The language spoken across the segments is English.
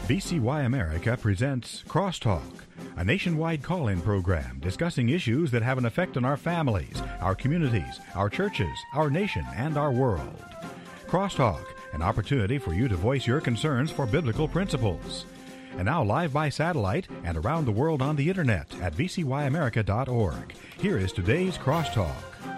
VCY America presents Crosstalk, a nationwide call-in program discussing issues that have an effect on our families, our communities, our churches, our nation, and our world. Crosstalk, an opportunity for you to voice your concerns for biblical principles. And now live by satellite and around the world on the internet at vcyamerica.org. Here is today's Crosstalk.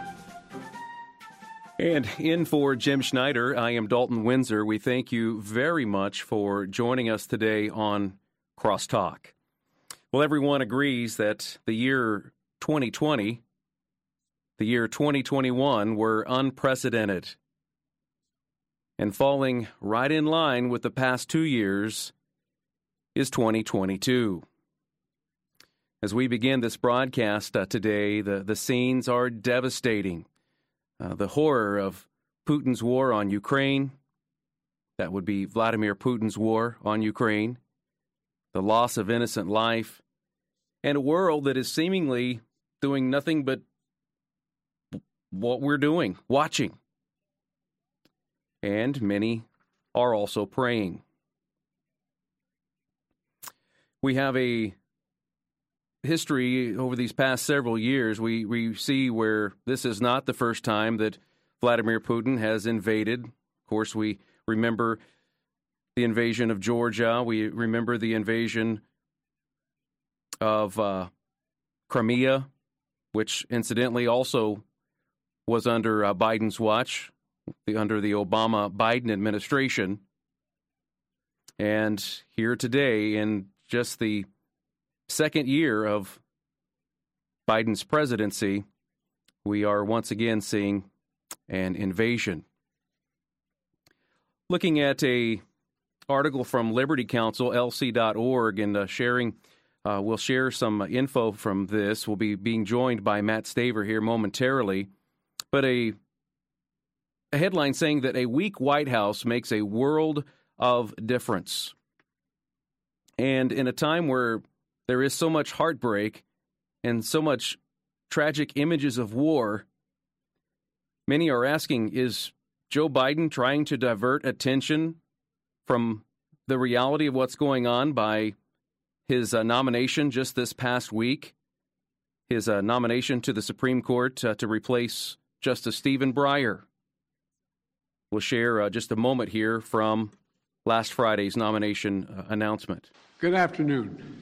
And in for Jim Schneider, I am Dalton Windsor. We thank you very much for joining us today on Crosstalk. Well, everyone agrees that the year 2020, the year 2021 were unprecedented. And falling right in line with the past 2 years is 2022. As we begin this broadcast today, the scenes are devastating. The horror of Putin's war on Ukraine, that would be Vladimir Putin's war on Ukraine, the loss of innocent life, and a world that is seemingly doing nothing but what we're doing, watching. And many are also praying. We have a history over these past several years. We see where this is not the first time that Vladimir Putin has invaded. Of course, we remember the invasion of Georgia. We remember the invasion of Crimea, which incidentally also was under Biden's watch, under the Obama-Biden administration. And here today, in just the second year of Biden's presidency, we are once again seeing an invasion. Looking at a article from Liberty Counsel, lc.org, and we'll share some info from this. We'll be being joined by Matt Staver here momentarily. But a headline saying that a weak White House makes a world of difference. And in a time where there is so much heartbreak and so much tragic images of war, many are asking, is Joe Biden trying to divert attention from the reality of what's going on by his nomination just this past week, his nomination to the Supreme Court to replace Justice Stephen Breyer? We'll share just a moment here from last Friday's nomination announcement. Good afternoon.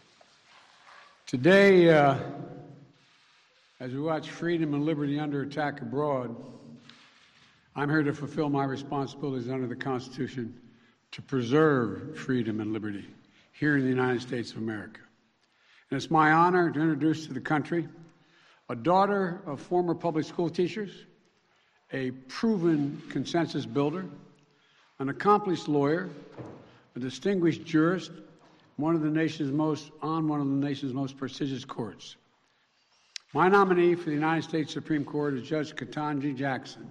Today, as we watch freedom and liberty under attack abroad, I'm here to fulfill my responsibilities under the Constitution to preserve freedom and liberty here in the United States of America. And it's my honor to introduce to the country a daughter of former public school teachers, a proven consensus builder, an accomplished lawyer, a distinguished jurist, one of the nation's most prestigious courts. My nominee for the United States Supreme Court is Judge Ketanji Jackson.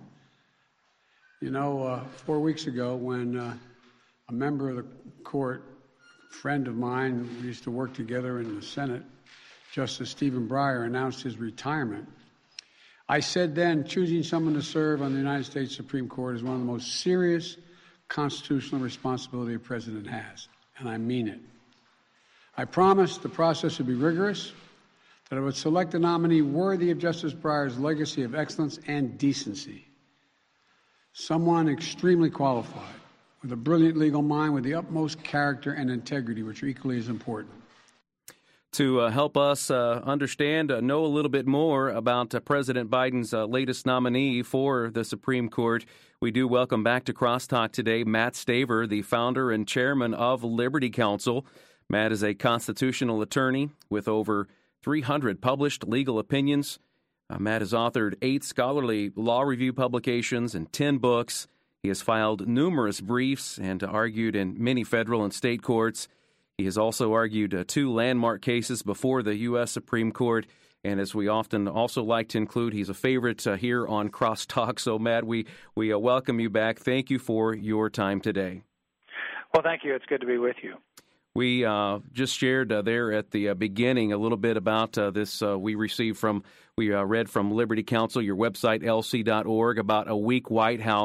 4 weeks ago, when a member of the court, a friend of mine, we used to work together in the Senate, Justice Stephen Breyer, announced his retirement, I said then, choosing someone to serve on the United States Supreme Court is one of the most serious constitutional responsibility a president has, and I mean it. I promised the process would be rigorous, that I would select a nominee worthy of Justice Breyer's legacy of excellence and decency. Someone extremely qualified, with a brilliant legal mind, with the utmost character and integrity, which are equally as important. To help us understand, know a little bit more about President Biden's latest nominee for the Supreme Court, we do welcome back to Crosstalk today Matt Staver, the founder and chairman of Liberty Counsel. Matt is a constitutional attorney with over 300 published legal opinions. Matt has authored 8 scholarly law review publications and 10 books. He has filed numerous briefs and argued in many federal and state courts. He has also argued 2 landmark cases before the U.S. Supreme Court. And as we often also like to include, he's a favorite here on Crosstalk. So, Matt, we welcome you back. Thank you for your time today. Well, thank you. It's good to be with you. We just shared there at the beginning a little bit about this. We read from Liberty Counsel, your website, lc.org, about a weak White House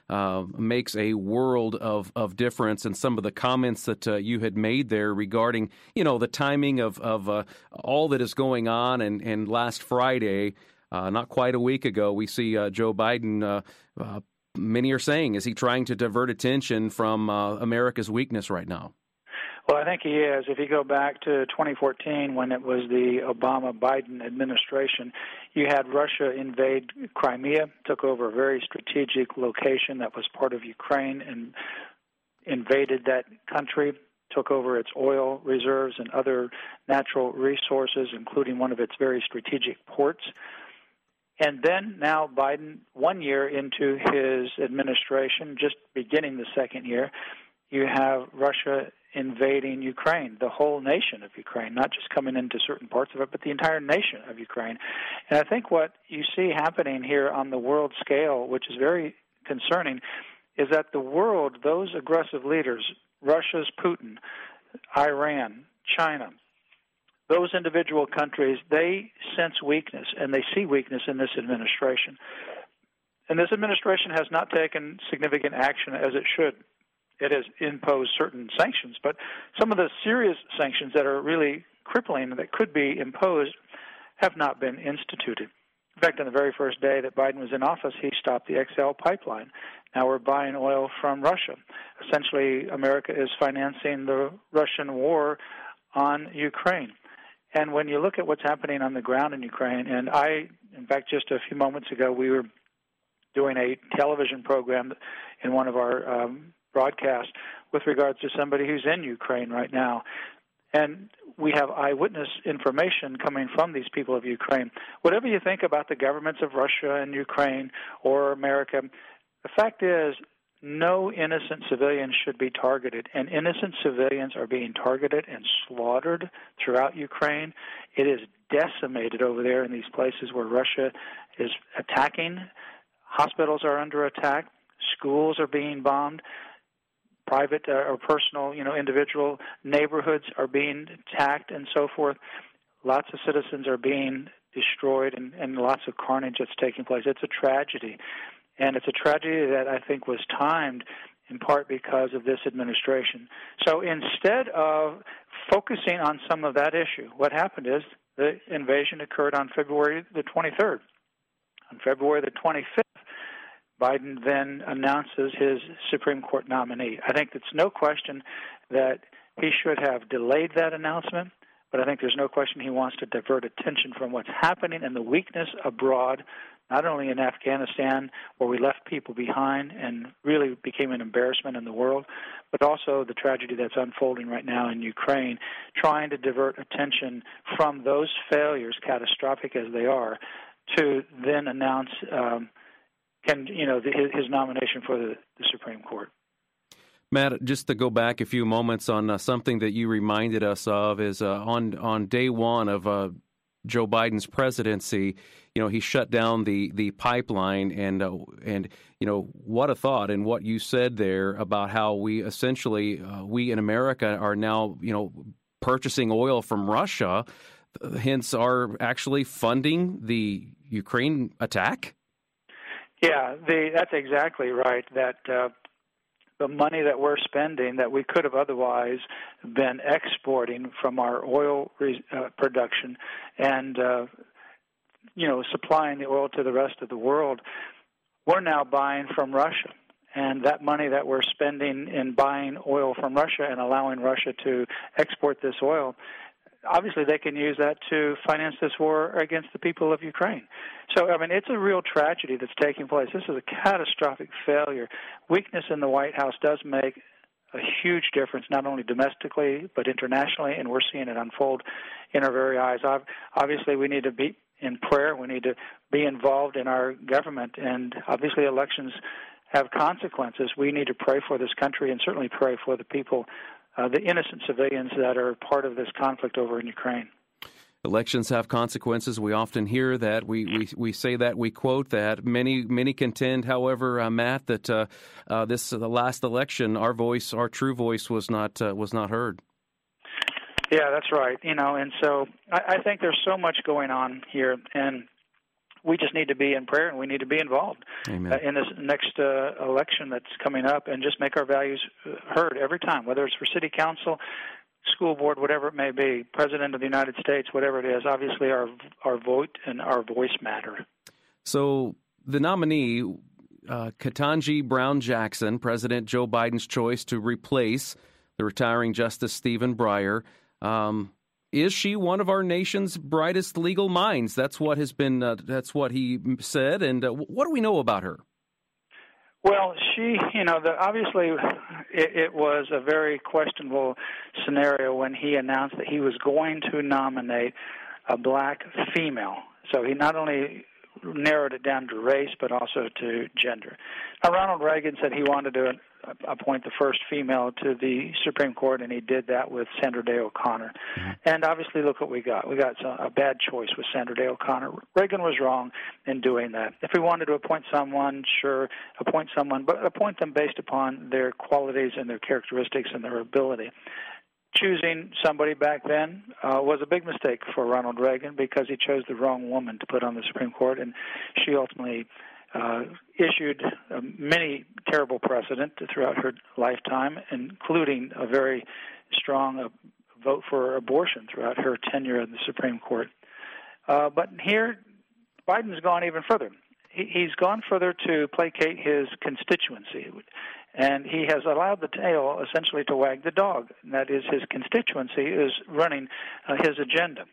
makes a world of difference. And some of the comments that you had made there regarding, the timing of all that is going on. And last Friday, not quite a week ago, we see Joe Biden, many are saying, is he trying to divert attention from America's weakness right now? Well, I think he is. If you go back to 2014, when it was the Obama-Biden administration, you had Russia invade Crimea, took over a very strategic location that was part of Ukraine, and invaded that country, took over its oil reserves and other natural resources, including one of its very strategic ports. And then now Biden, 1 year into his administration, just beginning the second year, you have Russia invading Ukraine, the whole nation of Ukraine, not just coming into certain parts of it, but the entire nation of Ukraine. And I think what you see happening here on the world scale, which is very concerning, is that the world, those aggressive leaders, Russia's Putin, Iran, China, those individual countries, they sense weakness, and they see weakness in this administration. And this administration has not taken significant action as it should. It has imposed certain sanctions, but some of the serious sanctions that are really crippling that could be imposed have not been instituted. In fact, on the very first day that Biden was in office, he stopped the XL pipeline. Now we're buying oil from Russia. Essentially, America is financing the Russian war on Ukraine. And when you look at what's happening on the ground in Ukraine, and in fact, just a few moments ago, we were doing a television program in one of our broadcasts with regards to somebody who's in Ukraine right now. And we have eyewitness information coming from these people of Ukraine. Whatever you think about the governments of Russia and Ukraine or America, the fact is no innocent civilians should be targeted, and innocent civilians are being targeted and slaughtered throughout Ukraine. It is decimated over there in these places where Russia is attacking. Hospitals are under attack. Schools are being bombed. Private or personal, individual neighborhoods are being attacked and so forth. Lots of citizens are being destroyed and lots of carnage that's taking place. It's a tragedy. And it's a tragedy that I think was timed in part because of this administration. So instead of focusing on some of that issue, what happened is the invasion occurred on February the 23rd. On February the 25th, Biden then announces his Supreme Court nominee. I think it's no question that he should have delayed that announcement, but I think there's no question he wants to divert attention from what's happening and the weakness abroad, not only in Afghanistan, where we left people behind and really became an embarrassment in the world, but also the tragedy that's unfolding right now in Ukraine, trying to divert attention from those failures, catastrophic as they are, to then announce his nomination for the Supreme Court. Matt, just to go back a few moments on something that you reminded us of is on day one of Joe Biden's presidency, he shut down the pipeline, and what a thought, and what you said there about how we essentially we in America are now purchasing oil from Russia, hence are actually funding the Ukraine attack. Yeah, that's exactly right. That the money that we're spending that we could have otherwise been exporting from our oil production and supplying the oil to the rest of the world, we're now buying from Russia. And that money that we're spending in buying oil from Russia and allowing Russia to export this oil, obviously they can use that to finance this war against the people of Ukraine. So, it's a real tragedy that's taking place. This is a catastrophic failure. Weakness in the White House does make a huge difference, not only domestically, but internationally, and we're seeing it unfold in our very eyes. Obviously, we need to be in prayer. We need to be involved in our government, and obviously elections have consequences. We need to pray for this country and certainly pray for the people, the innocent civilians that are part of this conflict over in Ukraine. Elections have consequences. We often hear that. We say that. We quote that. Many contend, however, Matt, that the last election, our true voice, was not heard. Yeah, that's right. And so I think there's so much going on here, and we just need to be in prayer, and we need to be involved in this next election that's coming up, and just make our values heard every time, whether it's for city council, school board, whatever it may be, President of the United States, whatever it is. Obviously, our vote and our voice matter. So the nominee, Ketanji Brown Jackson, President Joe Biden's choice to replace the retiring Justice Stephen Breyer, is she one of our nation's brightest legal minds? That's what has been. That's what he said. And what do we know about her? Well, she, obviously it was a very questionable scenario when he announced that he was going to nominate a black female. So he not only narrowed it down to race, but also to gender. Now, Ronald Reagan said he wanted to appoint the first female to the Supreme Court, and he did that with Sandra Day O'Connor. Mm-hmm. And obviously, look what we got. We got a bad choice with Sandra Day O'Connor. Reagan was wrong in doing that. If he wanted to appoint someone, sure, appoint someone, but appoint them based upon their qualities and their characteristics and their ability. Choosing somebody back then was a big mistake for Ronald Reagan because he chose the wrong woman to put on the Supreme Court, and she ultimately issued many terrible precedent throughout her lifetime, including a very strong vote for abortion throughout her tenure in the Supreme Court. But here, Biden's gone even further. He's gone further to placate his constituency, and he has allowed the tail essentially to wag the dog. And that is, his constituency is running his agenda.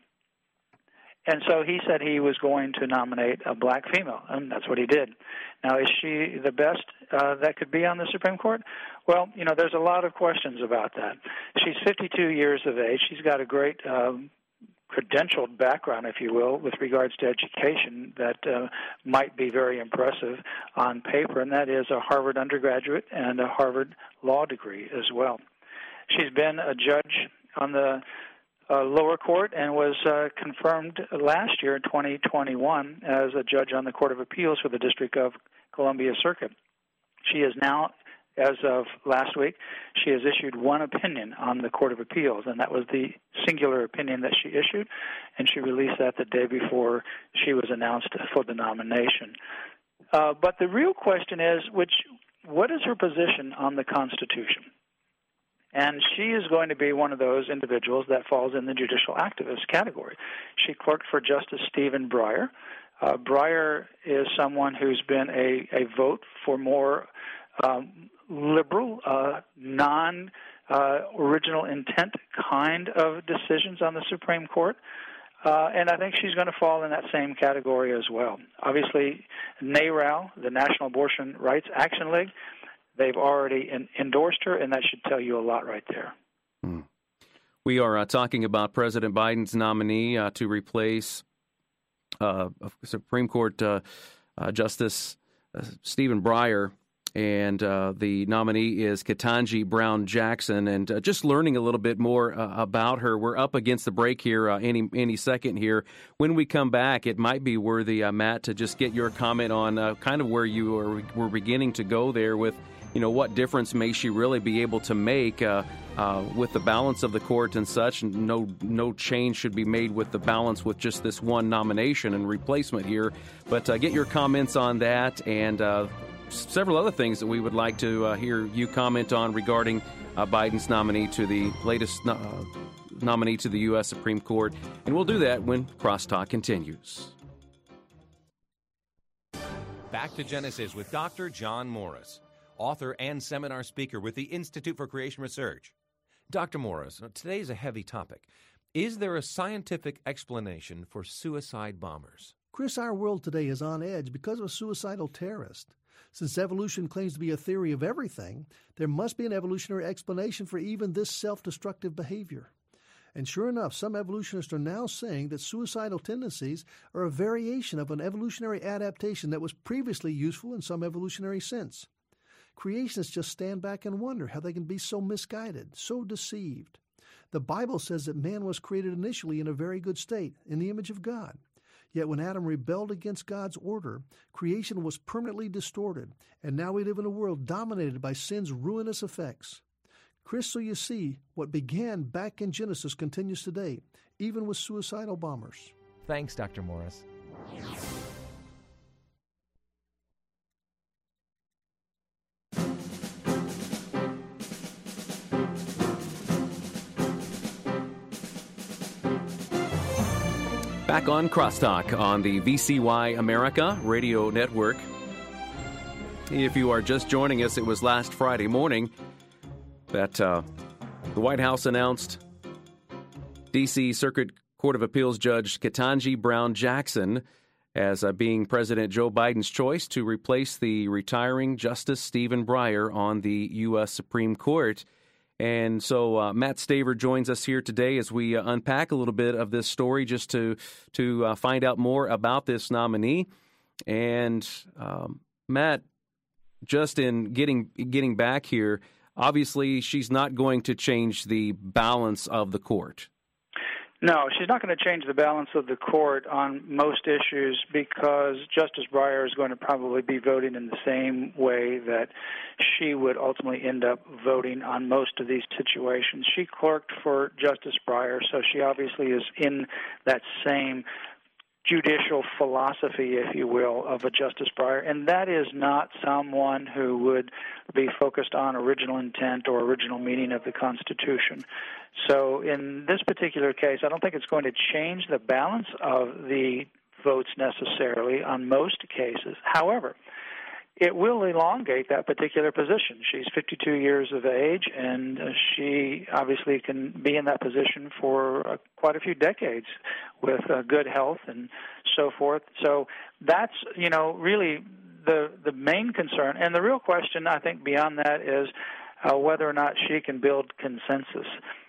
And so he said he was going to nominate a black female, and that's what he did. Now, is she the best that could be on the Supreme Court? Well, there's a lot of questions about that. She's 52 years of age. She's got a great credentialed background, if you will, with regards to education that might be very impressive on paper, and that is a Harvard undergraduate and a Harvard law degree as well. She's been a judge on the lower court and was confirmed last year in 2021 as a judge on the Court of Appeals for the District of Columbia Circuit. She is now, as of last week, she has issued one opinion on the Court of Appeals, and that was the singular opinion that she issued, and she released that the day before she was announced for the nomination. But the real question is, what is her position on the Constitution? And she is going to be one of those individuals that falls in the judicial activist category. She clerked for Justice Stephen Breyer. Breyer is someone who's been a vote for more liberal, non-original intent kind of decisions on the Supreme Court. And I think she's going to fall in that same category as well. Obviously, NARAL, the National Abortion Rights Action League, they've already endorsed her, and that should tell you a lot right there. We are talking about President Biden's nominee to replace Supreme Court Justice Stephen Breyer, and the nominee is Ketanji Brown Jackson. And just learning a little bit more about her. We're up against the break here any second here. When we come back, it might be worthy, Matt, to just get your comment on kind of where you were beginning to go there with, what difference may she really be able to make with the balance of the court and such. No change should be made with the balance with just this one nomination and replacement here. But get your comments on that and several other things that we would like to hear you comment on regarding Biden's nominee to the latest nominee to the U.S. Supreme Court. And we'll do that when Crosstalk continues. Back to Genesis with Dr. John Morris, author and seminar speaker with the Institute for Creation Research. Dr. Morris, today is a heavy topic. Is there a scientific explanation for suicide bombers? Chris, our world today is on edge because of a suicidal terrorist. Since evolution claims to be a theory of everything, there must be an evolutionary explanation for even this self-destructive behavior. And sure enough, some evolutionists are now saying that suicidal tendencies are a variation of an evolutionary adaptation that was previously useful in some evolutionary sense. Creationists just stand back and wonder how they can be so misguided, so deceived. The Bible says that man was created initially in a very good state, in the image of God. Yet when Adam rebelled against God's order, creation was permanently distorted, and now we live in a world dominated by sin's ruinous effects. Chris, so you see, what began back in Genesis continues today, even with suicidal bombers. Thanks, Dr. Morris. Back on Crosstalk on the VCY America Radio Network. If you are just joining us, it was last Friday morning that the White House announced D.C. Circuit Court of Appeals Judge Ketanji Brown Jackson as being President Joe Biden's choice to replace the retiring Justice Stephen Breyer on the U.S. Supreme Court. And so Matt Staver joins us here today as we unpack a little bit of this story, just to find out more about this nominee. And Matt, just in getting back here, obviously she's not going to change the balance of the court. No, she's not going to change the balance of the court on most issues because Justice Breyer is going to probably be voting in the same way that she would ultimately end up voting on most of these situations. She clerked for Justice Breyer, so she obviously is in that same judicial philosophy, if you will, of a Justice Breyer, and that is not someone who would be focused on original intent or original meaning of the Constitution. So in this particular case, I don't think it's going to change the balance of the votes necessarily on most cases. However, it will elongate that particular position. She's 52 years of age, and she obviously can be in that position for quite a few decades with good health and so forth. So that's, really the main concern. And the real question, I think, beyond that is whether or not she can build consensus.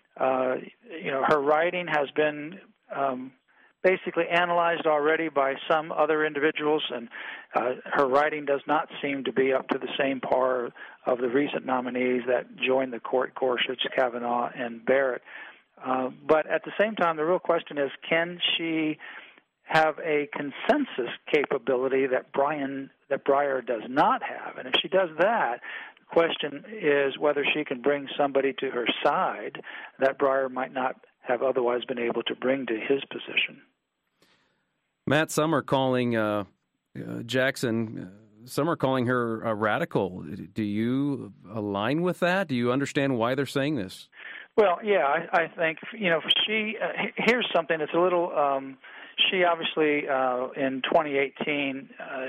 Her writing has been basically analyzed already by some other individuals, and her writing does not seem to be up to the same par of the recent nominees that joined the court, Gorsuch, Kavanaugh, and Barrett. But at the same time, the real question is, can she have a consensus capability that Breyer does not have? And if she does that, the question is whether she can bring somebody to her side that Breyer might not have otherwise been able to bring to his position. Matt, some are calling Jackson, some are calling her a radical. Do you align with that? Do you understand why they're saying this? Well, yeah, I think, she, here's something that's a little, she obviously, in 2018,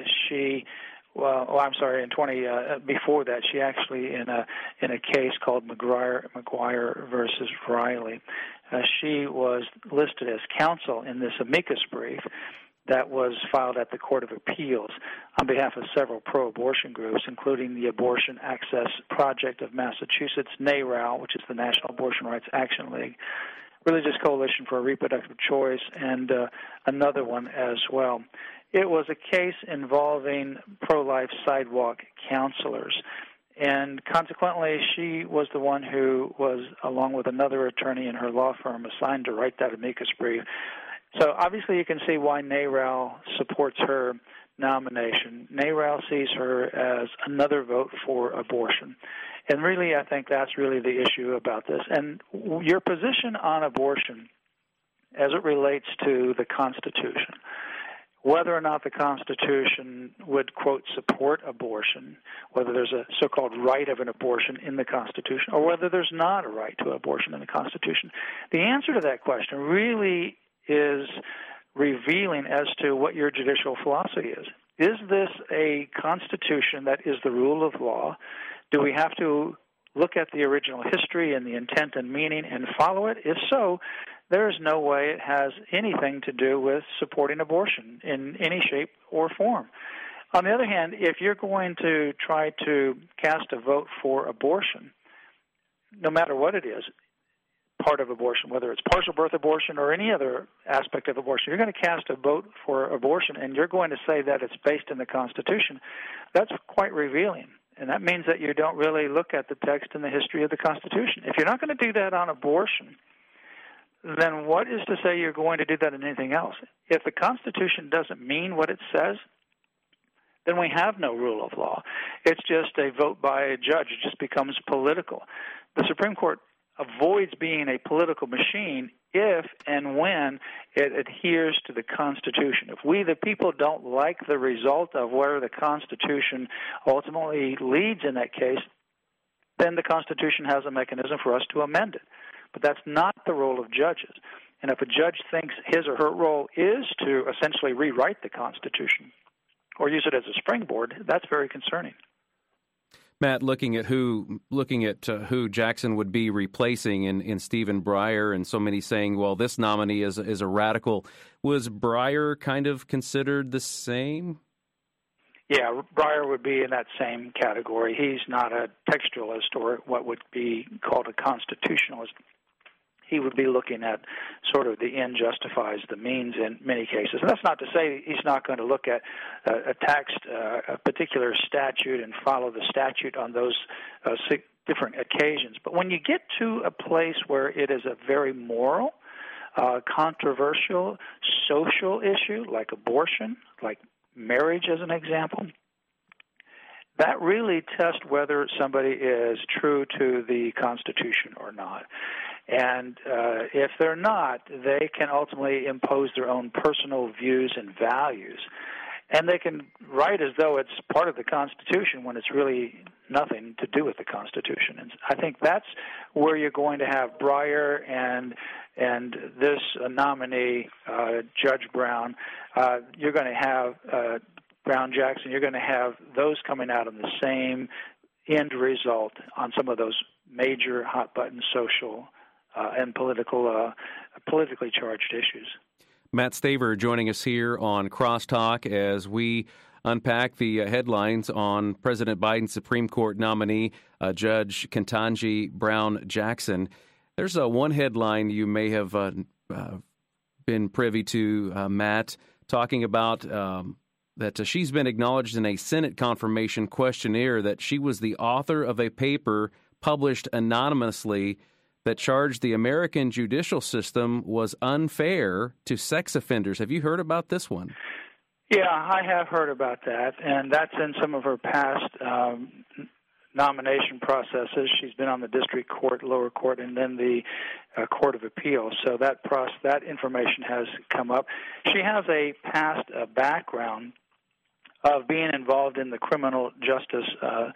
before that, she actually, in a case called McGuire versus Riley, she was listed as counsel in this amicus brief that was filed at the Court of Appeals on behalf of several pro-abortion groups, including the Abortion Access Project of Massachusetts, NARAL, which is the National Abortion Rights Action League, Religious Coalition for Reproductive Choice, and another one as well. It was a case involving pro-life sidewalk counselors, and consequently, she was the one who was, along with another attorney in her law firm, assigned to write that amicus brief. So obviously you can see why NARAL supports her nomination. NARAL sees her as another vote for abortion. And really, I think that's really the issue about this. And your position on abortion as it relates to the Constitution, whether or not the Constitution would, quote, support abortion, whether there's a so-called right of an abortion in the Constitution, or whether there's not a right to abortion in the Constitution, the answer to that question really is revealing as to what your judicial philosophy is. Is this a Constitution that is the rule of law? Do we have to look at the original history and the intent and meaning and follow it? If so, there is no way it has anything to do with supporting abortion in any shape or form. On the other hand, if you're going to try to cast a vote for abortion, no matter what it is, part of abortion, whether it's partial birth abortion or any other aspect of abortion, you're going to cast a vote for abortion and you're going to say that it's based in the Constitution, that's quite revealing. And that means that you don't really look at the text and the history of the Constitution. If you're not going to do that on abortion, then what is to say you're going to do that in anything else? If the Constitution doesn't mean what it says, then we have no rule of law. It's just a vote by a judge. It just becomes political. The Supreme Court avoids being a political machine if and when it adheres to the Constitution. If we, the people, don't like the result of where the Constitution ultimately leads in that case, then the Constitution has a mechanism for us to amend it. But that's not the role of judges. And if a judge thinks his or her role is to essentially rewrite the Constitution or use it as a springboard, that's very concerning. Matt, looking at who Jackson would be replacing in Stephen Breyer, and so many saying, well, this nominee is a radical. Was Breyer kind of considered the same? Yeah, Breyer would be in that same category. He's not a textualist or what would be called a constitutionalist. He would be looking at sort of the end justifies the means in many cases. And that's not to say he's not going to look at a text, a particular statute, and follow the statute on those different occasions. But when you get to a place where it is a very moral, controversial, social issue, like abortion, like marriage as an example, that really tests whether somebody is true to the Constitution or not. And if they're not, they can ultimately impose their own personal views and values. And they can write as though it's part of the Constitution when it's really nothing to do with the Constitution. And I think that's where you're going to have Breyer and this nominee, Judge Brown. You're going to have Brown Jackson. You're going to have those coming out in the same end result on some of those major hot-button social and politically charged issues. Matt Staver joining us here on Crosstalk as we unpack the headlines on President Biden's Supreme Court nominee, Judge Ketanji Brown Jackson. There's one headline you may have been privy to, Matt, talking about that she's been acknowledged in a Senate confirmation questionnaire that she was the author of a paper published anonymously that charged the American judicial system was unfair to sex offenders. Have you heard about this one? Yeah, I have heard about that, and that's in some of her past nomination processes. She's been on the district court, lower court, and then the Court of Appeals. So that information has come up. She has a past background of being involved in the criminal justice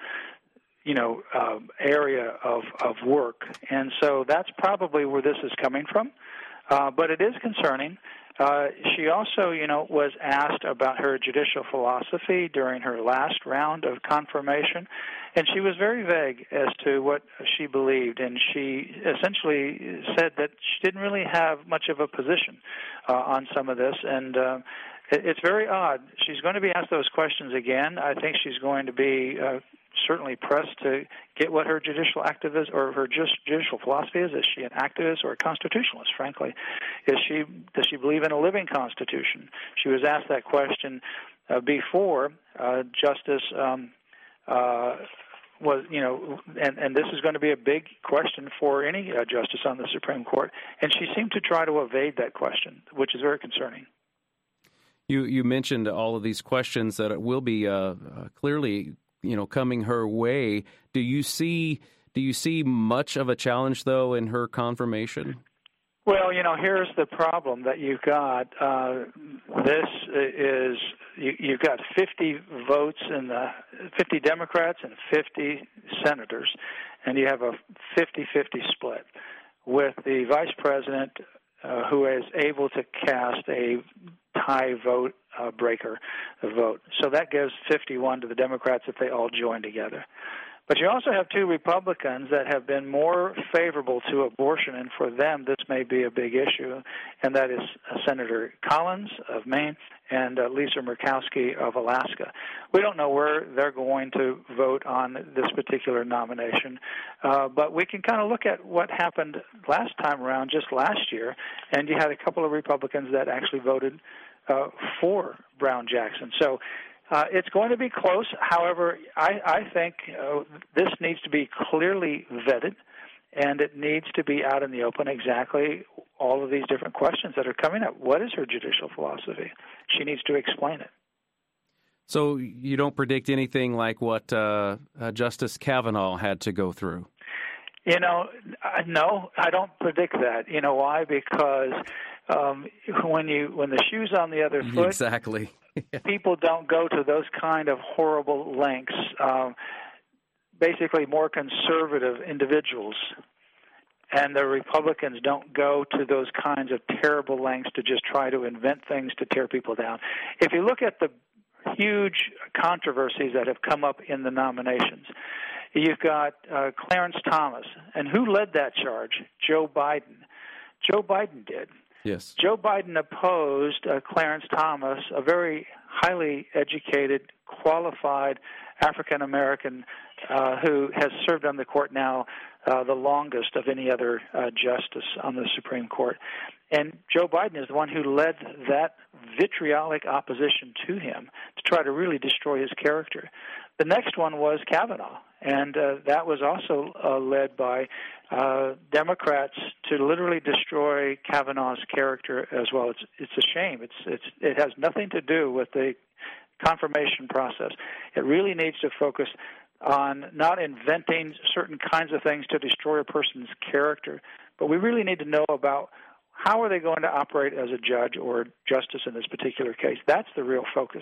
area of work. And so that's probably where this is coming from. But it is concerning. She also, was asked about her judicial philosophy during her last round of confirmation, and she was very vague as to what she believed, and she essentially said that she didn't really have much of a position on some of this, and it's very odd. She's going to be asked those questions again. I think she's going to be certainly pressed to get what her judicial activist or her judicial philosophy is. Is she an activist or a constitutionalist, frankly? Does she believe in a living constitution? She was asked that question before Justice was, and this is going to be a big question for any justice on the Supreme Court, and she seemed to try to evade that question, which is very concerning. You mentioned all of these questions that will be clearly coming her way. Do you see much of a challenge, though, in her confirmation? Well, here's the problem that you've got. You've got 50 votes in the 50 Democrats and 50 senators, and you have a 50-50 split with the vice president who is able to cast a tie vote breaker vote. So that gives 51 to the Democrats if they all join together. But you also have two Republicans that have been more favorable to abortion, and for them this may be a big issue, and that is Senator Collins of Maine and Lisa Murkowski of Alaska. We don't know where they're going to vote on this particular nomination, but we can kind of look at what happened last time around, just last year, and you had a couple of Republicans that actually voted for Brown Jackson. So it's going to be close. However, I think this needs to be clearly vetted, and it needs to be out in the open exactly all of these different questions that are coming up. What is her judicial philosophy? She needs to explain it. So you don't predict anything like what Justice Kavanaugh had to go through? No, I don't predict that. You know why? Because when the shoe's on the other foot, exactly. People don't go to those kind of horrible lengths. Basically, more conservative individuals and the Republicans don't go to those kinds of terrible lengths to just try to invent things to tear people down. If you look at the huge controversies that have come up in the nominations, you've got Clarence Thomas, and who led that charge? Joe Biden. Joe Biden did. Yes. Joe Biden opposed Clarence Thomas, a very highly educated, qualified African-American who has served on the court now the longest of any other justice on the Supreme Court. And Joe Biden is the one who led that vitriolic opposition to him to try to really destroy his character. The next one was Kavanaugh, and that was also led by Democrats to literally destroy Kavanaugh's character as well. It's a shame. It has nothing to do with the confirmation process. It really needs to focus on not inventing certain kinds of things to destroy a person's character, but we really need to know about how are they going to operate as a judge or justice in this particular case. That's the real focus.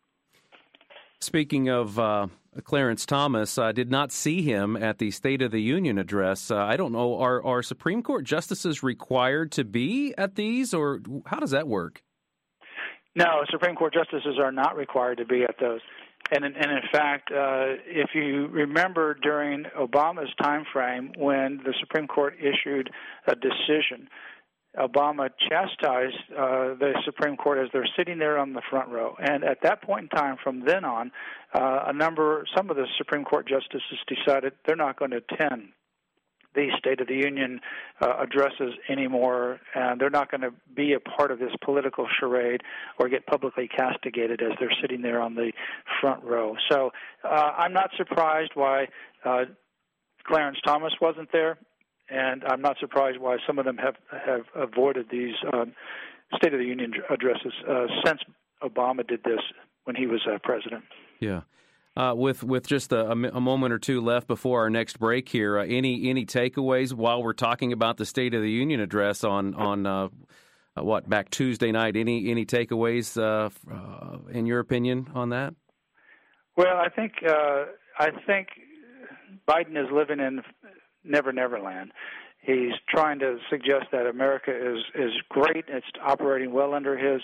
Speaking of Clarence Thomas, I did not see him at the State of the Union address. I don't know, are Supreme Court justices required to be at these, or how does that work? No, Supreme Court justices are not required to be at those. And in fact, if you remember during Obama's time frame when the Supreme Court issued a decision, Obama chastised the Supreme Court as they're sitting there on the front row. And at that point in time, from then on, some of the Supreme Court justices decided they're not going to attend the State of the Union addresses anymore, and they're not going to be a part of this political charade or get publicly castigated as they're sitting there on the front row. So I'm not surprised why Clarence Thomas wasn't there, and I'm not surprised why some of them have avoided these State of the Union addresses since Obama did this when he was president. Yeah. With just a moment or two left before our next break here, any takeaways while we're talking about the State of the Union address on back Tuesday night? Any takeaways in your opinion on that? Well, I think Biden is living in Never Land. He's trying to suggest that America is great. It's operating well under his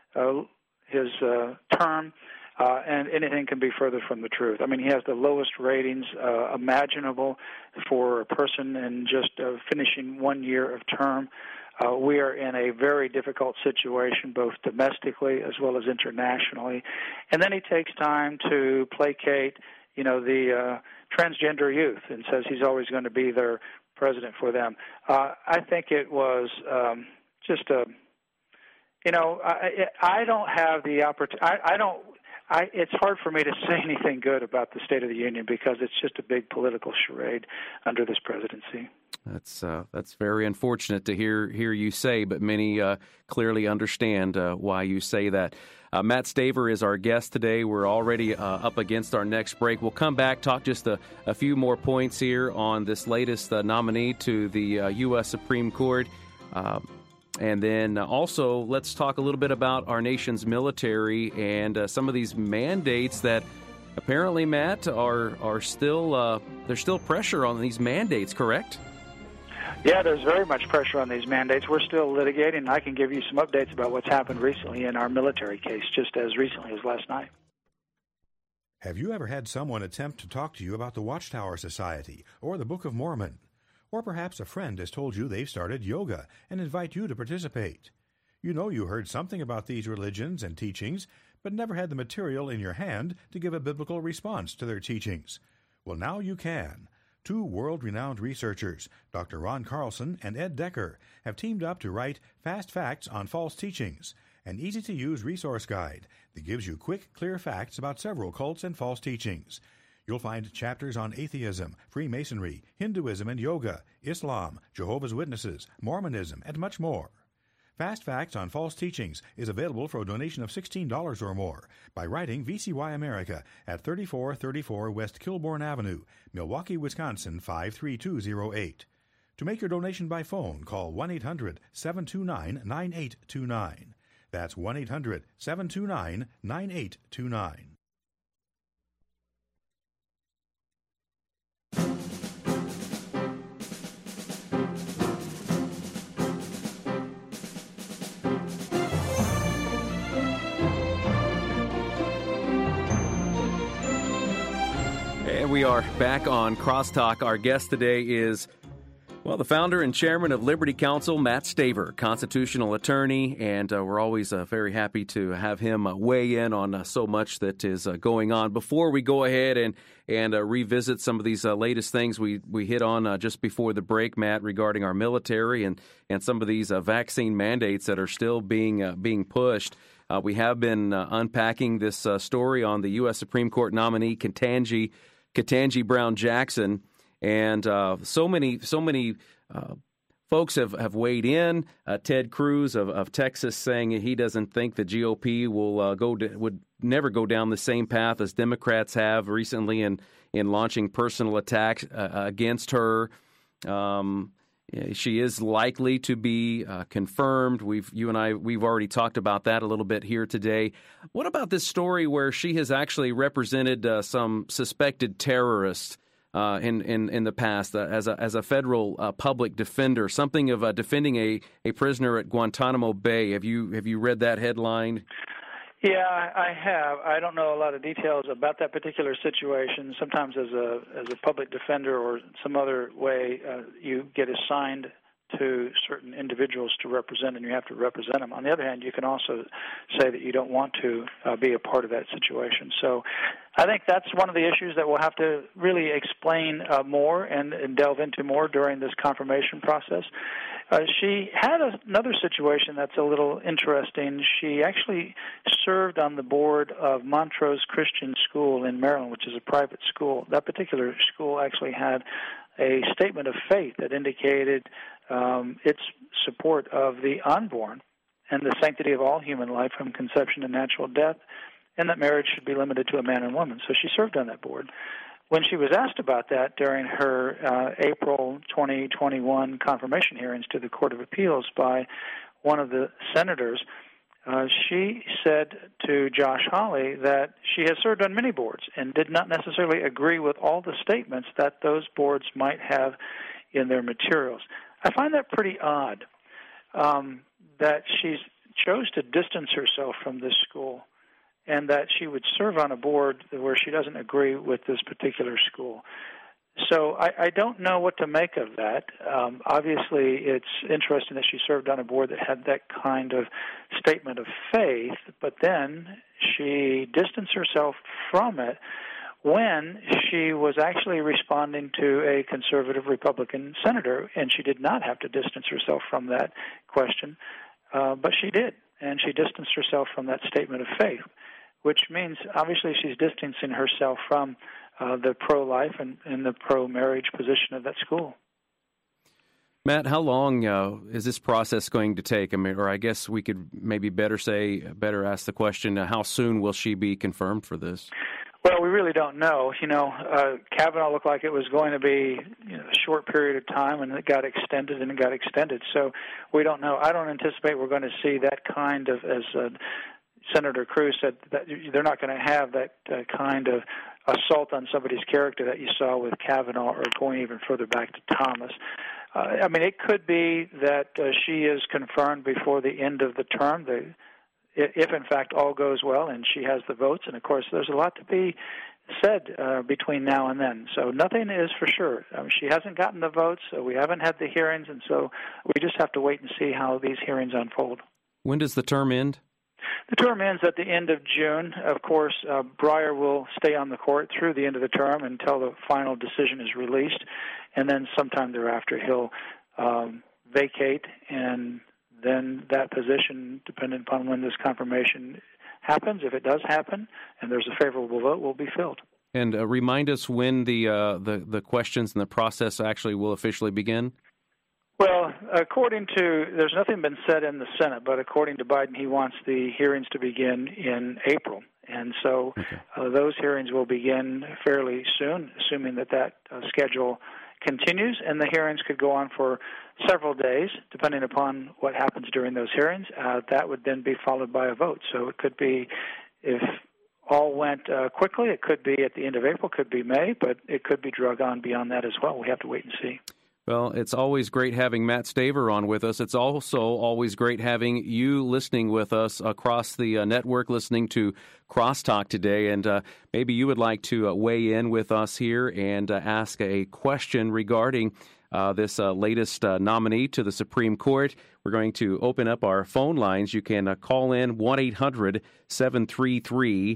term. And anything can be further from the truth. I mean, he has the lowest ratings imaginable for a person in just finishing 1 year of term. We are in a very difficult situation, both domestically as well as internationally. And then he takes time to placate, the transgender youth and says he's always going to be their president for them. I think it was just a, I don't have the opportunity. It's hard for me to say anything good about the State of the Union because it's just a big political charade under this presidency. That's very unfortunate to hear you say, but many clearly understand why you say that. Matt Staver is our guest today. We're already up against our next break. We'll come back, talk just a few more points here on this latest nominee to the U.S. Supreme Court. And then also, let's talk a little bit about our nation's military and some of these mandates that apparently, Matt, are still there's still pressure on these mandates, correct? Yeah, there's very much pressure on these mandates. We're still litigating. I can give you some updates about what's happened recently in our military case, just as recently as last night. Have you ever had someone attempt to talk to you about the Watchtower Society or the Book of Mormon? Or perhaps a friend has told you they've started yoga and invite you to participate. You know you heard something about these religions and teachings, but never had the material in your hand to give a biblical response to their teachings. Well, now you can. Two world-renowned researchers, Dr. Ron Carlson and Ed Decker, have teamed up to write Fast Facts on False Teachings, an easy-to-use resource guide that gives you quick, clear facts about several cults and false teachings. You'll find chapters on atheism, Freemasonry, Hinduism and yoga, Islam, Jehovah's Witnesses, Mormonism, and much more. Fast Facts on False Teachings is available for a donation of $16 or more by writing VCY America at 3434 West Kilbourne Avenue, Milwaukee, Wisconsin 53208. To make your donation by phone, call 1-800-729-9829. That's 1-800-729-9829. And we are back on Crosstalk. Our guest today is, well, the founder and chairman of Liberty Counsel, Matt Staver, constitutional attorney, and we're always very happy to have him weigh in on so much that is going on. Before we go ahead and revisit some of these latest things we hit on just before the break, Matt, regarding our military and some of these vaccine mandates that are still being pushed. We have been unpacking this story on the U.S. Supreme Court nominee, Ketanji Brown Jackson, and so many folks have weighed in. Ted Cruz of Texas saying he doesn't think the GOP would never go down the same path as Democrats have recently in launching personal attacks against her. She is likely to be confirmed. We've already talked about that a little bit here today. What about this story where she has actually represented some suspected terrorists in the past as a federal public defender, something of defending a prisoner at Guantanamo Bay? Have you read that headline? Yeah, I have. I don't know a lot of details about that particular situation. Sometimes as a public defender or some other way, you get assigned to certain individuals to represent, and you have to represent them. On the other hand, you can also say that you don't want to be a part of that situation. So I think that's one of the issues that we'll have to really explain more and delve into more during this confirmation process. She had another situation that's a little interesting. She actually served on the board of Montrose Christian School in Maryland, which is a private school. That particular school actually had a statement of faith that indicated its support of the unborn and the sanctity of all human life from conception to natural death, and that marriage should be limited to a man and woman. So she served on that board. When she was asked about that during her April 2021 confirmation hearings to the Court of Appeals by one of the senators, she said to Josh Hawley that she has served on many boards and did not necessarily agree with all the statements that those boards might have in their materials. I find that pretty odd that she chose to distance herself from this school and that she would serve on a board where she doesn't agree with this particular school. So I don't know what to make of that. Obviously, it's interesting that she served on a board that had that kind of statement of faith, but then she distanced herself from it when she was actually responding to a conservative Republican senator, and she did not have to distance herself from that question, but she did, and she distanced herself from that statement of faith, which means obviously she's distancing herself from the pro-life and the pro-marriage position of that school. Matt, how long is this process going to take? I mean, or I guess we could maybe better ask the question, how soon will she be confirmed for this? Well, we really don't know. Kavanaugh looked like it was going to be a short period of time, and it got extended and it got extended. So we don't know. I don't anticipate we're going to see that kind of, as Senator Cruz said, that they're not going to have that kind of assault on somebody's character that you saw with Kavanaugh, or going even further back to Thomas. It could be that she is confirmed before the end of the term, if in fact all goes well and she has the votes. And of course, there's a lot to be said between now and then. So nothing is for sure. She hasn't gotten the votes, so we haven't had the hearings, and so we just have to wait and see how these hearings unfold. When does the term end? The term ends at the end of June. Of course, Breyer will stay on the court through the end of the term until the final decision is released, and then sometime thereafter he'll vacate, and then that position, depending upon when this confirmation happens, if it does happen and there's a favorable vote, will be filled. And remind us when the questions and the process actually will officially begin. Well, there's nothing been said in the Senate, but according to Biden, he wants the hearings to begin in April. And so those hearings will begin fairly soon, assuming that schedule continues, and the hearings could go on for several days, depending upon what happens during those hearings. That would then be followed by a vote. So it could be, if all went quickly, it could be at the end of April, could be May, but it could be drug on beyond that as well. We have to wait and see. Well, it's always great having Matt Staver on with us. It's also always great having you listening with us across the network, listening to Crosstalk today. And maybe you would like to weigh in with us here and ask a question regarding this latest nominee to the Supreme Court. We're going to open up our phone lines. You can call in 1-800-733-9829,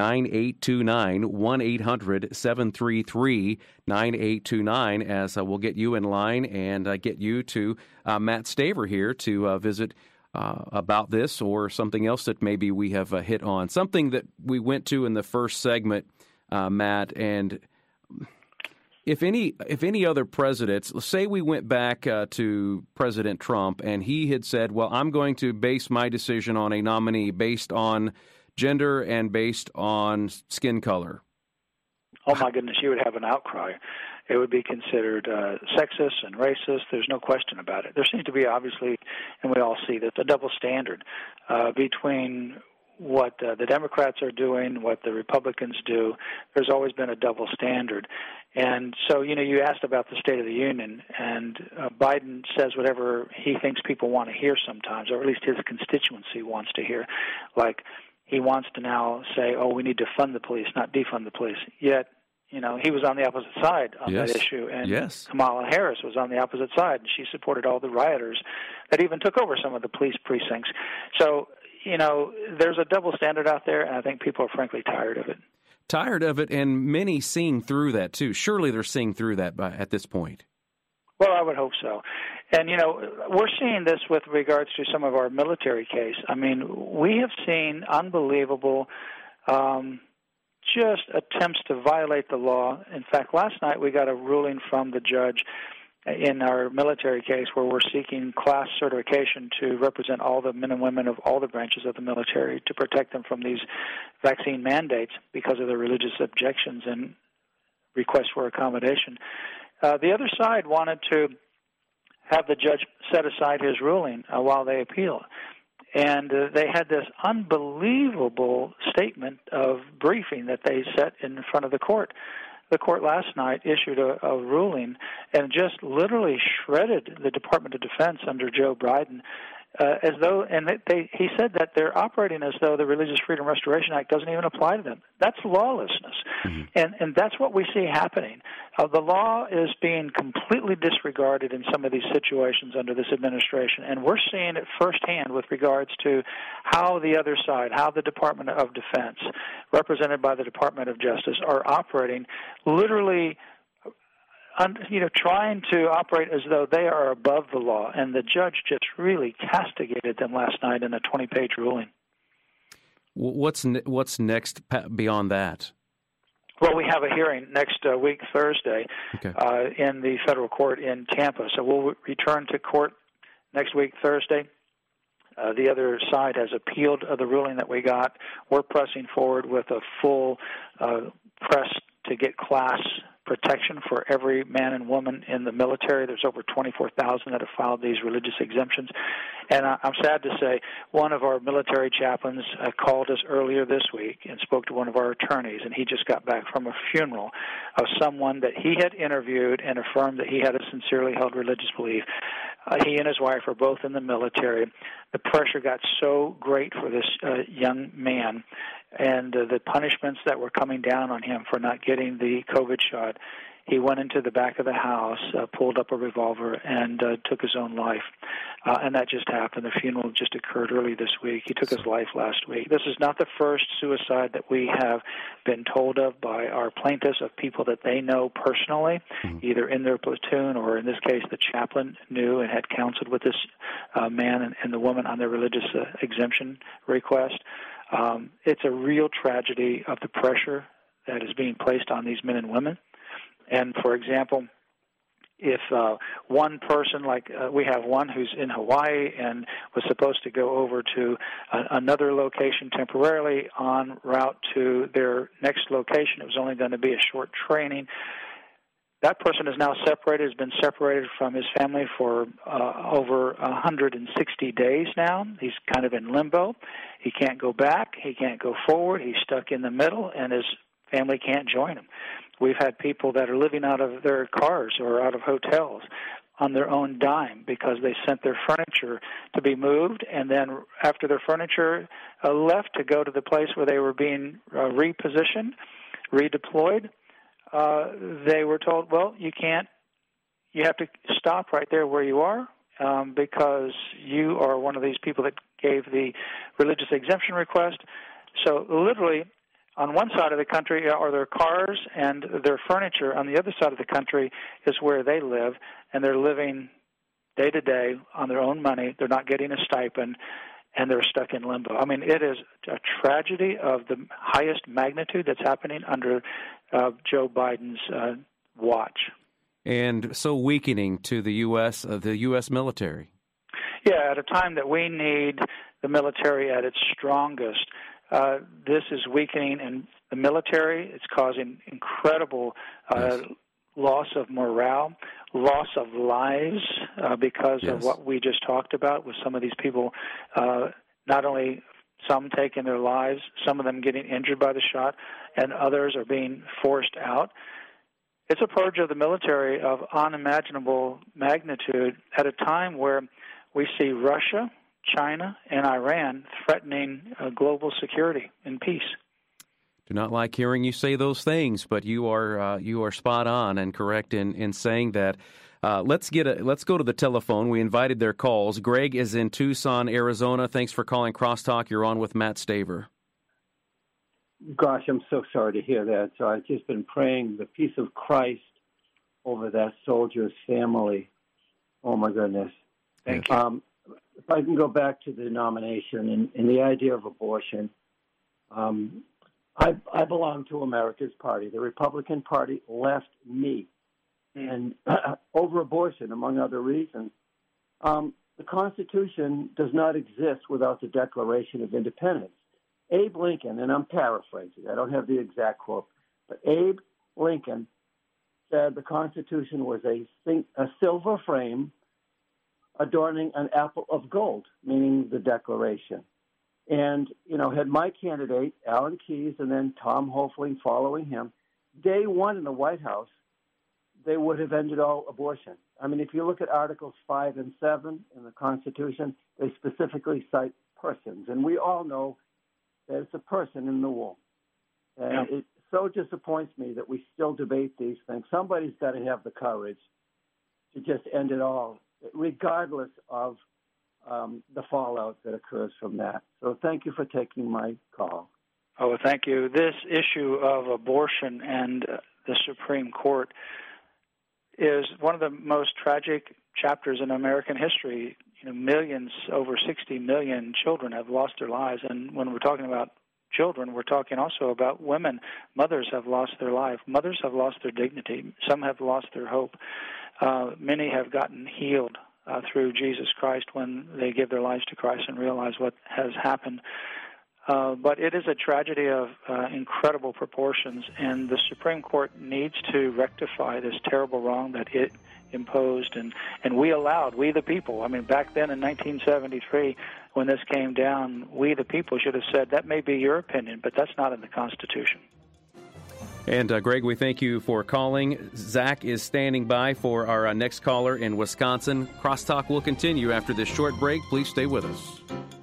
1-800-733-9829, as we'll get you in line and get you to Matt Staver here to visit about this or something else that maybe we have hit on. Something that we went to in the first segment, Matt, and if any other presidents, say we went back to President Trump and he had said, well, I'm going to base my decision on a nominee based on gender and based on skin color. Oh, my goodness, you would have an outcry. It would be considered sexist and racist. There's no question about it. There seems to be, obviously, and we all see that, a double standard between what the Democrats are doing, what the Republicans do. There's always been a double standard. And so, you asked about the State of the Union, and Biden says whatever he thinks people want to hear sometimes, or at least his constituency wants to hear. Like, he wants to now say, oh, we need to fund the police, not defund the police. Yet, he was on the opposite side on that issue, and Kamala Harris was on the opposite side, and she supported all the rioters that even took over some of the police precincts. So, there's a double standard out there, and I think people are frankly tired of it. Tired of it, and many seeing through that, too. Surely they're seeing through that at this point. Well, I would hope so. And, we're seeing this with regards to some of our military case. I mean, we have seen unbelievable just attempts to violate the law. In fact, last night we got a ruling from the judge in our military case where we're seeking class certification to represent all the men and women of all the branches of the military to protect them from these vaccine mandates because of their religious objections and requests for accommodation. The other side wanted to have the judge set aside his ruling while they appeal. And they had this unbelievable statement of briefing that they set in front of the court. The court last night issued a ruling and just literally shredded the Department of Defense under Joe Biden, as though, and he said that they're operating as though the Religious Freedom Restoration Act doesn't even apply to them. That's lawlessness, and that's what we see happening. The law is being completely disregarded in some of these situations under this administration, and we're seeing it firsthand with regards to how the other side, how the Department of Defense, represented by the Department of Justice, are operating literally trying to operate as though they are above the law, and the judge just really castigated them last night in a 20-page ruling. What's next beyond that? Well, we have a hearing next week, Thursday, in the federal court in Tampa. So we'll return to court next week, Thursday. The other side has appealed the ruling that we got. We're pressing forward with a full press to get class protection for every man and woman in the military. There's over 24,000 that have filed these religious exemptions. And I'm sad to say one of our military chaplains called us earlier this week and spoke to one of our attorneys, and he just got back from a funeral of someone that he had interviewed and affirmed that he had a sincerely held religious belief. He and his wife are both in the military. The pressure got so great for this young man, and the punishments that were coming down on him for not getting the COVID shot, he went into the back of the house, pulled up a revolver, and took his own life. And that just happened. The funeral just occurred early this week. He took his life last week. This is not the first suicide that we have been told of by our plaintiffs, of people that they know personally, either in their platoon or, in this case, the chaplain knew and had counseled with this man and the woman on their religious exemption request. It's a real tragedy of the pressure that is being placed on these men and women. And, for example, if one person, like we have one who's in Hawaii and was supposed to go over to another location temporarily en route to their next location, it was only going to be a short training. That person is now separated, has been separated from his family for over 160 days now. He's kind of in limbo. He can't go back. He can't go forward. He's stuck in the middle, and his family can't join him. We've had people that are living out of their cars or out of hotels. on their own dime because they sent their furniture to be moved, and then after their furniture left to go to the place where they were being repositioned, redeployed, they were told, well, you have to stop right there where you are because you are one of these people that gave the religious exemption request. So literally, on one side of the country are their cars and their furniture. On the other side of the country is where they live, and they're living day to day on their own money. They're not getting a stipend, and they're stuck in limbo. I mean, it is a tragedy of the highest magnitude that's happening under Joe Biden's watch. And so weakening to the U.S. Military. Yeah, at a time that we need the military at its strongest. This is weakening in the military. It's causing incredible loss of morale, loss of lives because of what we just talked about with some of these people, not only some taking their lives, some of them getting injured by the shot, and others are being forced out. It's a purge of the military of unimaginable magnitude at a time where we see Russia, China, and Iran threatening global security and peace. Do not like hearing you say those things, but you are spot on and correct in saying that. Let's go to the telephone. We invited their calls. Greg is in Tucson, Arizona. Thanks for calling Crosstalk. You're on with Matt Staver. Gosh, I'm so sorry to hear that. So I've just been praying the peace of Christ over that soldier's family. Oh my goodness. Thank you. If I can go back to the nomination and the idea of abortion, I belong to America's party. The Republican Party left me, and over abortion, among other reasons. The Constitution does not exist without the Declaration of Independence. Abe Lincoln, and I'm paraphrasing, I don't have the exact quote, but Abe Lincoln said the Constitution was a silver frame adorning an apple of gold, meaning the Declaration. And, had my candidate, Alan Keyes, and then Tom Hoefling following him, day one in the White House, they would have ended all abortion. I mean, if you look at Articles 5 and 7 in the Constitution, they specifically cite persons. And we all know that it's a person in the womb. And it so disappoints me that we still debate these things. Somebody's got to have the courage to just end it all, regardless of the fallout that occurs from that. So thank you for taking my call. Oh, thank you. This issue of abortion and the Supreme Court is one of the most tragic chapters in American history. Millions, over 60 million children have lost their lives. And when we're talking about children, we're talking also about women. Mothers have lost their life. Mothers have lost their dignity. Some have lost their hope. Many have gotten healed through Jesus Christ when they give their lives to Christ and realize what has happened. But it is a tragedy of incredible proportions, and the Supreme Court needs to rectify this terrible wrong that it imposed, and we allowed, we the people. I mean, back then in 1973, when this came down, we the people should have said, that may be your opinion, but that's not in the Constitution. And, Greg, we thank you for calling. Zach is standing by for our next caller in Wisconsin. Crosstalk will continue after this short break. Please stay with us.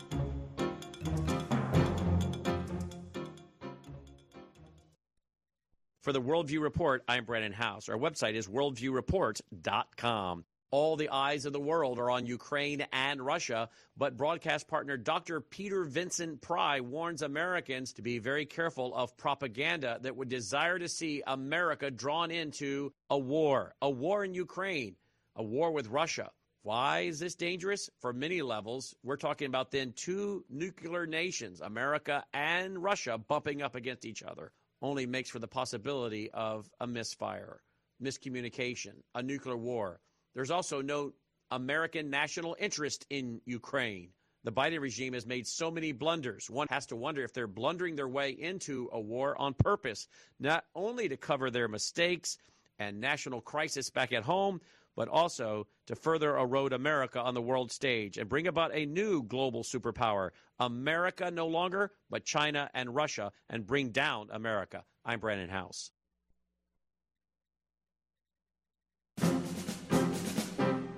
For the Worldview Report, I'm Brennan House. Our website is worldviewreport.com. All the eyes of the world are on Ukraine and Russia, but broadcast partner Dr. Peter Vincent Pry warns Americans to be very careful of propaganda that would desire to see America drawn into a war in Ukraine, a war with Russia. Why is this dangerous? For many levels, we're talking about then two nuclear nations, America and Russia, bumping up against each other. Only makes for the possibility of a misfire, miscommunication, a nuclear war. There's also no American national interest in Ukraine. The Biden regime has made so many blunders. One has to wonder if they're blundering their way into a war on purpose, not only to cover their mistakes and national crisis back at home, but also to further erode America on the world stage and bring about a new global superpower, America no longer, but China and Russia, and bring down America. I'm Brandon House.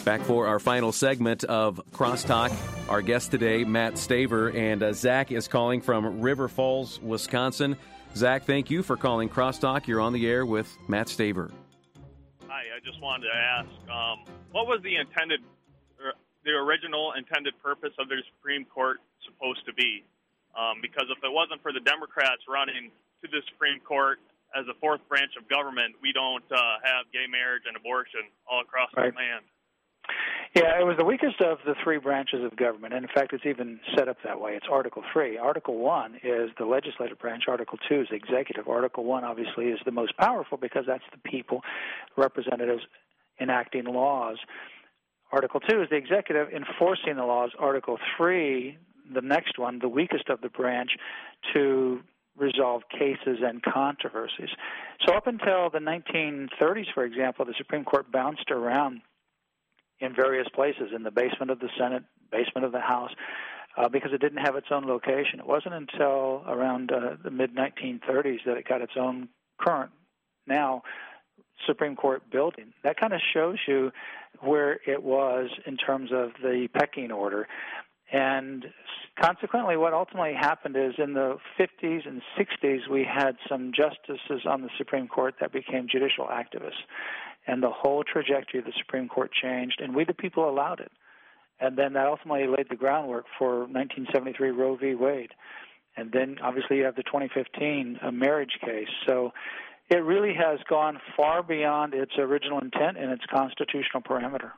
Back for our final segment of Crosstalk. Our guest today, Matt Staver, and Zach is calling from River Falls, Wisconsin. Zach, thank you for calling Crosstalk. You're on the air with Matt Staver. Hi, I just wanted to ask, what was the original intended purpose of the Supreme Court supposed to be? Because if it wasn't for the Democrats running to the Supreme Court as a fourth branch of government, we don't have gay marriage and abortion all across the land. Yeah, it was the weakest of the three branches of government. And in fact, it's even set up that way. It's Article 3. Article 1 is the legislative branch. Article 2 is the executive. Article 1, obviously, is the most powerful because that's the people, representatives, enacting laws. Article 2 is the executive enforcing the laws. Article 3, the next one, the weakest of the branch, to resolve cases and controversies. So up until the 1930s, for example, the Supreme Court bounced around in various places, in the basement of the Senate, basement of the House, because it didn't have its own location. It wasn't until around the mid-1930s that it got its own current, now, Supreme Court building. That kind of shows you where it was in terms of the pecking order. And consequently, what ultimately happened is in the 50s and 60s, we had some justices on the Supreme Court that became judicial activists. And the whole trajectory of the Supreme Court changed, and we the people allowed it. And then that ultimately laid the groundwork for 1973 Roe v. Wade. And then, obviously, you have the 2015 marriage case. So it really has gone far beyond its original intent and its constitutional parameter.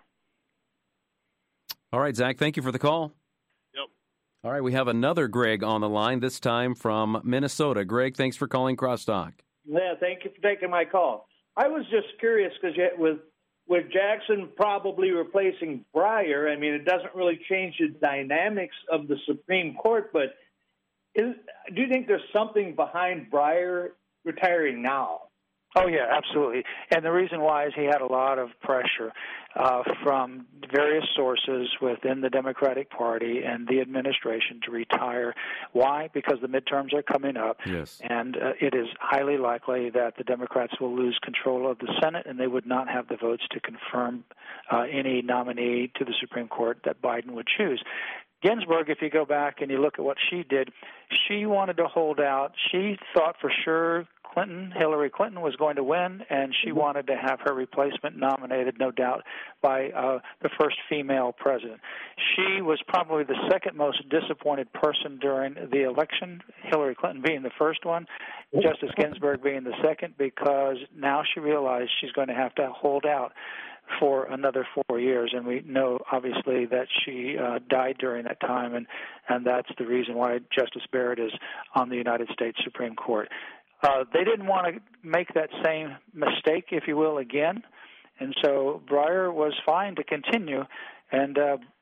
All right, Zach, thank you for the call. Yep. All right, we have another Greg on the line, this time from Minnesota. Greg, thanks for calling Crosstalk. Yeah, thank you for taking my call. I was just curious because with Jackson probably replacing Breyer, I mean, it doesn't really change the dynamics of the Supreme Court, but do you think there's something behind Breyer retiring now? Oh, yeah, absolutely. And the reason why is he had a lot of pressure from various sources within the Democratic Party and the administration to retire. Why? Because the midterms are coming up. Yes. And it is highly likely that the Democrats will lose control of the Senate, and they would not have the votes to confirm any nominee to the Supreme Court that Biden would choose. Ginsburg, if you go back and you look at what she did, she wanted to hold out. She thought for sure Hillary Clinton was going to win, and she wanted to have her replacement nominated, no doubt, by the first female president. She was probably the second most disappointed person during the election, Hillary Clinton being the first one, Justice Ginsburg being the second, because now she realized she's going to have to hold out for another 4 years, and we know, obviously, that she died during that time, and that's the reason why Justice Barrett is on the United States Supreme Court. They didn't want to make that same mistake, if you will, again, and so Breyer was fine to continue, and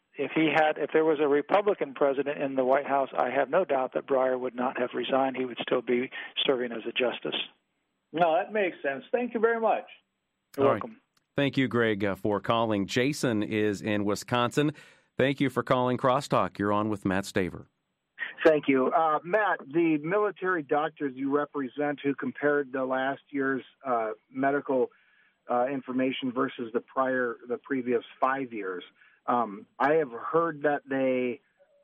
if there was a Republican president in the White House, I have no doubt that Breyer would not have resigned. He would still be serving as a justice. No, that makes sense. Thank you very much. You're welcome. Right. Thank you, Greg, for calling. Jason is in Wisconsin. Thank you for calling Crosstalk. You're on with Matt Staver. Thank you. Matt, the military doctors you represent who compared the last year's medical information versus the previous 5 years, I have heard that they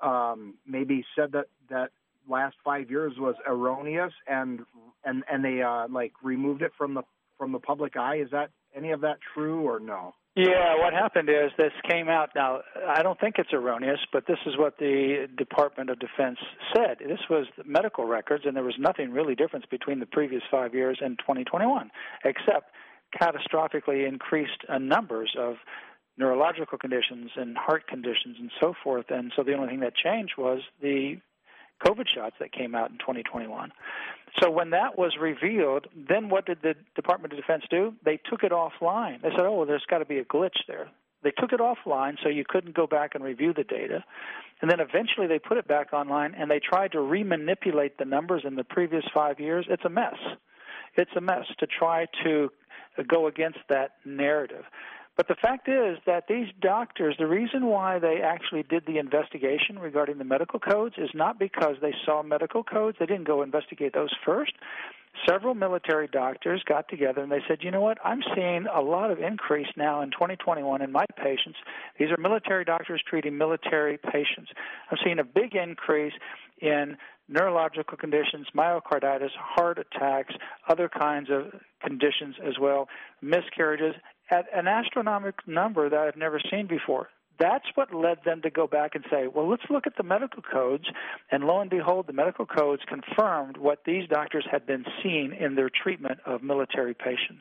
maybe said that last 5 years was erroneous and they removed it from the public eye. Is that any of that true or no? Yeah, what happened is this came out. Now, I don't think it's erroneous, but this is what the Department of Defense said. This was medical records, and there was nothing really different between the previous 5 years and 2021, except catastrophically increased numbers of neurological conditions and heart conditions and so forth. And so the only thing that changed was the COVID shots that came out in 2021. So when that was revealed, then what did the Department of Defense do? They took it offline. They said, well, there's got to be a glitch there. They took it offline so you couldn't go back and review the data. And then eventually they put it back online, and they tried to remanipulate the numbers in the previous 5 years. It's a mess. It's a mess to try to go against that narrative. But the fact is that these doctors, the reason why they actually did the investigation regarding the medical codes is not because they saw medical codes. They didn't go investigate those first. several military doctors got together and they said, you know what, I'm seeing a lot of increase now in 2021 in my patients. These are military doctors treating military patients. I'm seeing a big increase in neurological conditions, myocarditis, heart attacks, other kinds of conditions as well, miscarriages, at an astronomical number that I've never seen before. That's what led them to go back and say, well, let's look at the medical codes. And lo and behold, the medical codes confirmed what these doctors had been seeing in their treatment of military patients.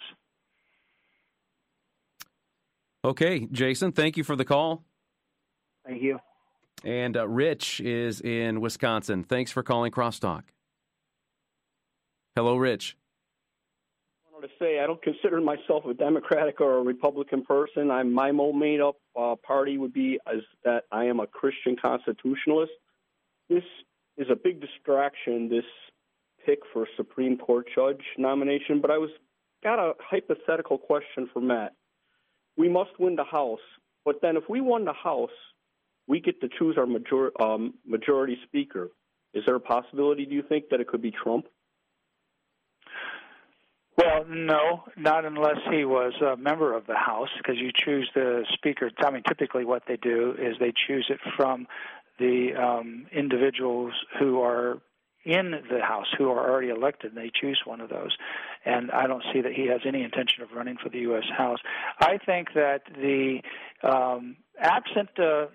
Okay, Jason, thank you for the call. Thank you. And Rich is in Wisconsin. Thanks for calling Crosstalk. Hello, Rich. To say I don't consider myself a Democratic or a Republican person. My made-up party would be as that I am a Christian constitutionalist. This is a big distraction, this pick for Supreme Court judge nomination, but got a hypothetical question for Matt. We must win the House, but then if we won the House, we get to choose our majority speaker. Is there a possibility, do you think, that it could be Trump? Well, no, not unless he was a member of the House, because you choose the speaker. I mean, typically what they do is they choose it from the individuals who are in the House, who are already elected, and they choose one of those. And I don't see that he has any intention of running for the U.S. House. I think that the absent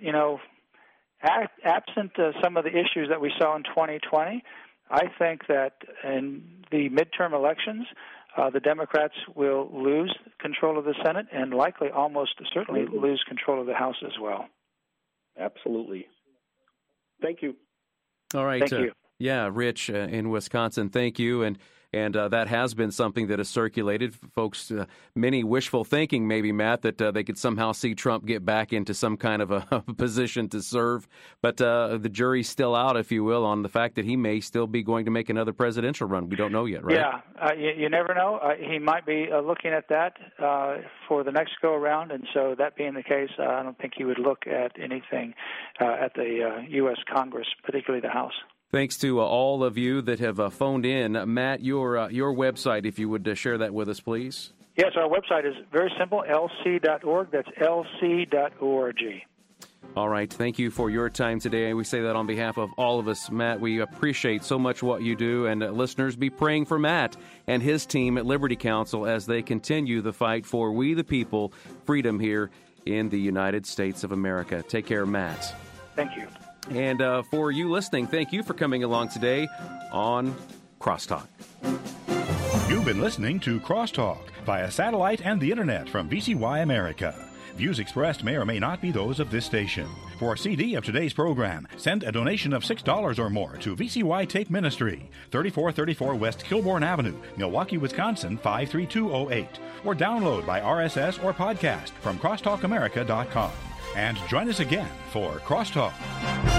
some of the issues that we saw in 2020, I think that in the midterm elections, the Democrats will lose control of the Senate and likely almost certainly lose control of the House as well. Absolutely. Thank you. All right. Thank you. Yeah, Rich in Wisconsin, thank you. And that has been something that has circulated. Folks, many wishful thinking, maybe, Matt, that they could somehow see Trump get back into some kind of a position to serve. But the jury's still out, if you will, on the fact that he may still be going to make another presidential run. We don't know yet, right? Yeah, you never know. He might be looking at that for the next go-around. And so that being the case, I don't think he would look at anything at the U.S. Congress, particularly the House. Thanks to all of you that have phoned in. Matt, your website, if you would share that with us, please. Yes, our website is very simple, lc.org. That's lc.org. All right. Thank you for your time today. We say that on behalf of all of us, Matt. We appreciate so much what you do. And listeners, be praying for Matt and his team at Liberty Counsel as they continue the fight for we the people, freedom here in the United States of America. Take care, Matt. Thank you. And for you listening, thank you for coming along today on Crosstalk. You've been listening to Crosstalk via satellite and the internet from VCY America. Views expressed may or may not be those of this station. For a CD of today's program, send a donation of $6 or more to VCY Tape Ministry, 3434 West Kilbourne Avenue, Milwaukee, Wisconsin, 53208. Or download by RSS or podcast from crosstalkamerica.com. And join us again for Crosstalk.